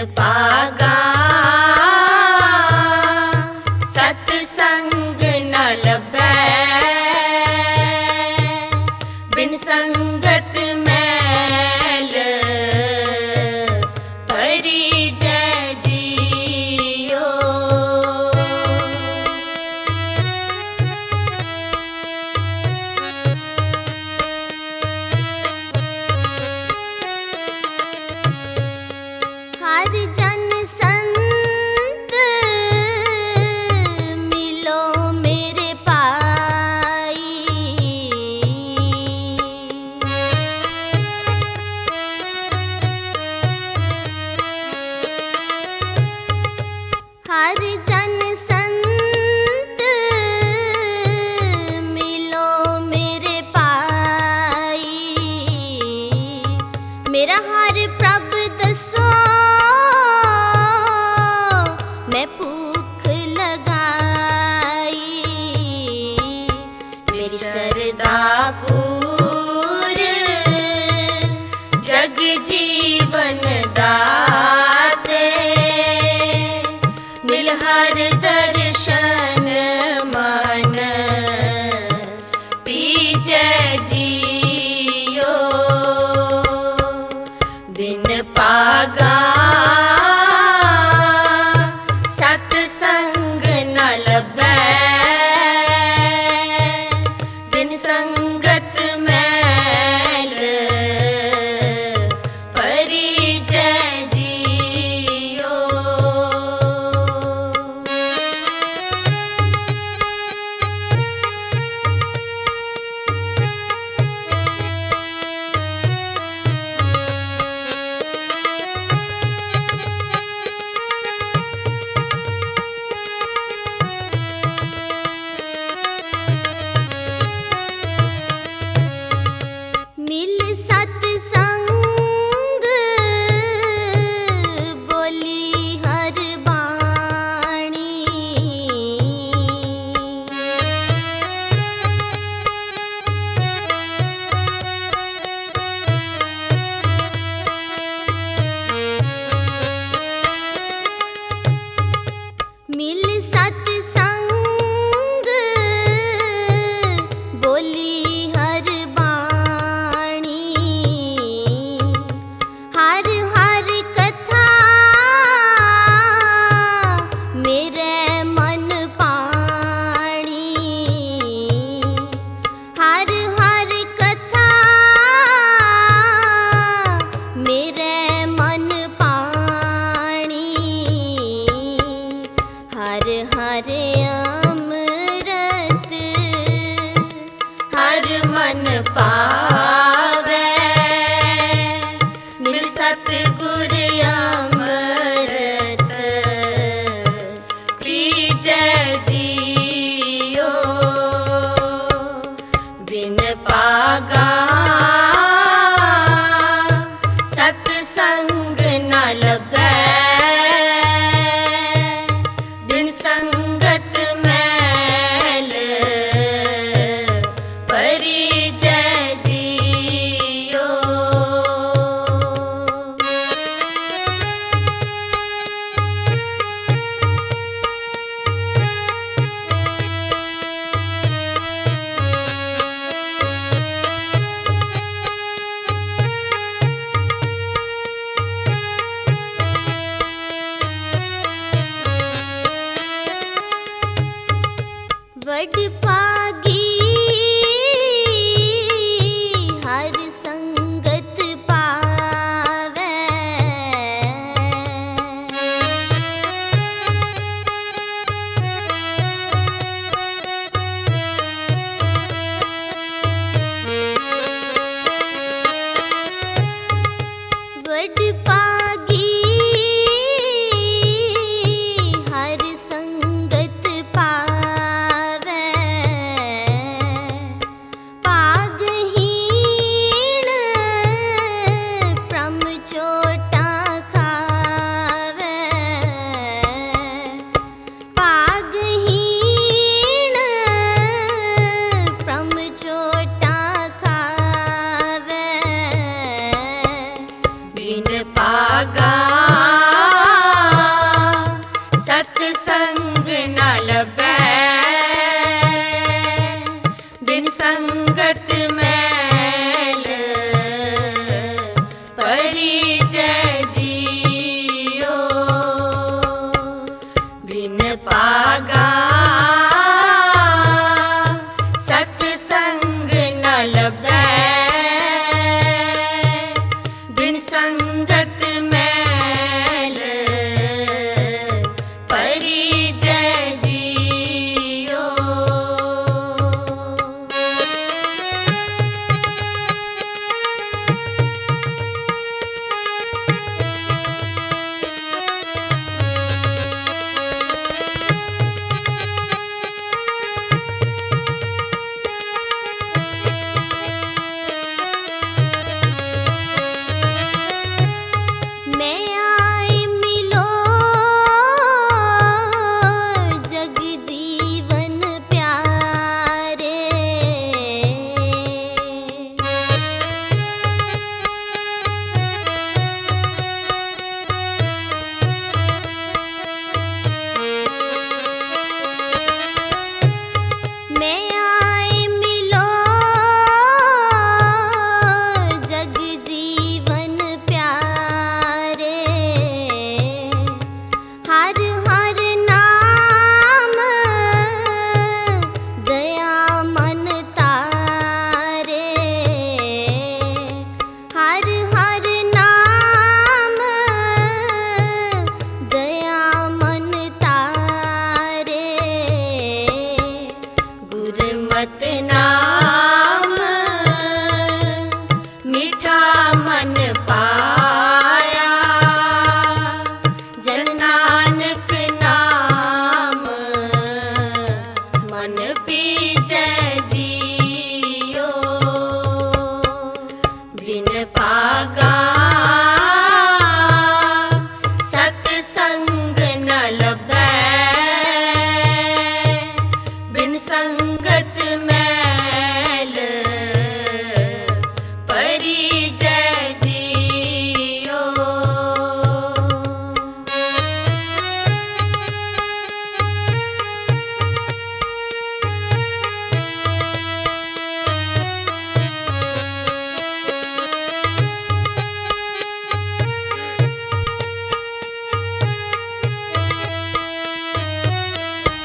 पागा सत्संग न लभै, बिन संगत मैल परिजय जियो। हर जन संत मिलो मेरे पाई, हर जन संत मिलो मेरे पाई, मेरा हर प्रभ दसो मैं भूख लगाई, मेरी शरदा पूर जग जीवन दाते, मिल हर दर्शन मन पीजय जियो। बिन पागा सत्संग न लभै, बिन संगत मैल परिजय जियो। मिल सत्संग बोली हर बाणी, मिल सत्संग बोली हर बाणी, हर हर कथा मेरे मन पाणी, हर हर कथा मेरे मन पाणी, हर हर अमृत हर मन पावे, मिल सतगुर अमृत पीजय जियो। बिन पागा सत्संग न लभै, बिन संगत मैल परिजय जियो। वड पागी संगत मैल परिचय जियो बिन पागा सत्संग न लभै बिन संगत मैल परिचय जियो। मैं आई मिलो जग जीवन प्यारे मैं आई मिलो जग जीवन प्यारे हर हर नाम दया मन तारे हर हर नाम दया मन तारे गुरमत नाम मीठा मन पाया जन नानक नाम मन पीजै जियो बिन पागा सत्संग न लभै बिन संगत मैल परिचय जियो।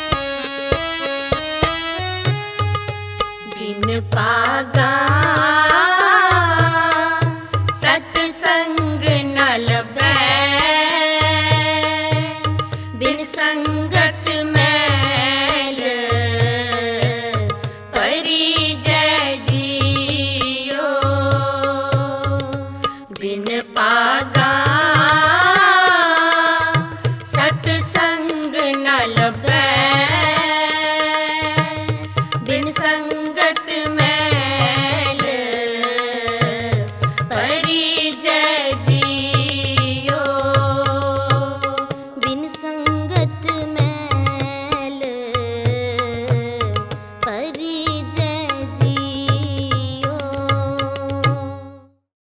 बिन पागा